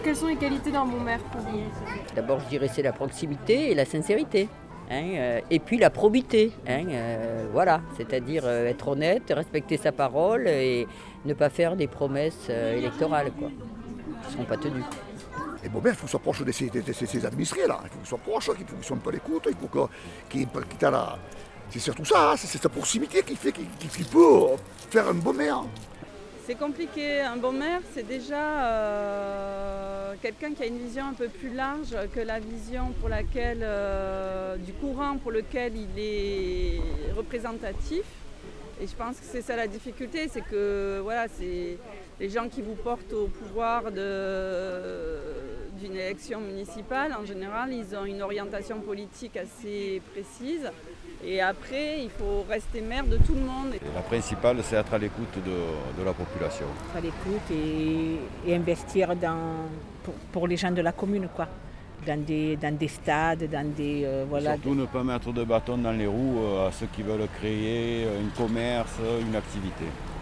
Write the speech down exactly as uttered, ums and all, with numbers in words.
Quelles sont les qualités d'un bon maire pour vous? D'abord, je dirais c'est la proximité et la sincérité. Hein, euh, et puis la probité. Hein, euh, voilà, c'est-à-dire euh, être honnête, respecter sa parole et ne pas faire des promesses euh, électorales, quoi, qui ne seront pas tenues. Et bon, ben, il faut que soit proche de ses, de ses- ses administrés, là. Il faut qu'il soit proche, il faut qu'il soit un peu à l'écoute, il faut que- qu'il qu'il t'a la... C'est surtout ça, hein, c'est c'est sa proximité qui fait qu'il qu'il- qu'il peut faire un bon maire. C'est compliqué. Un bon maire, c'est déjà euh, quelqu'un qui a une vision un peu plus large que la vision pour laquelle, euh, du courant pour lequel il est représentatif. Et je pense que c'est ça la difficulté, c'est que voilà, c'est les gens qui vous portent au pouvoir de, d'une élection municipale, en général, ils ont une orientation politique assez précise. Et après, il faut rester maire de tout le monde. Et la principale, c'est être à l'écoute de, de la population. À l'écoute et, et investir dans, pour, pour les gens de la commune, quoi. Dans des, dans des stades, dans des... euh, voilà, Surtout ne pas mettre de bâton dans les roues euh, à ceux qui veulent créer un commerce, une activité.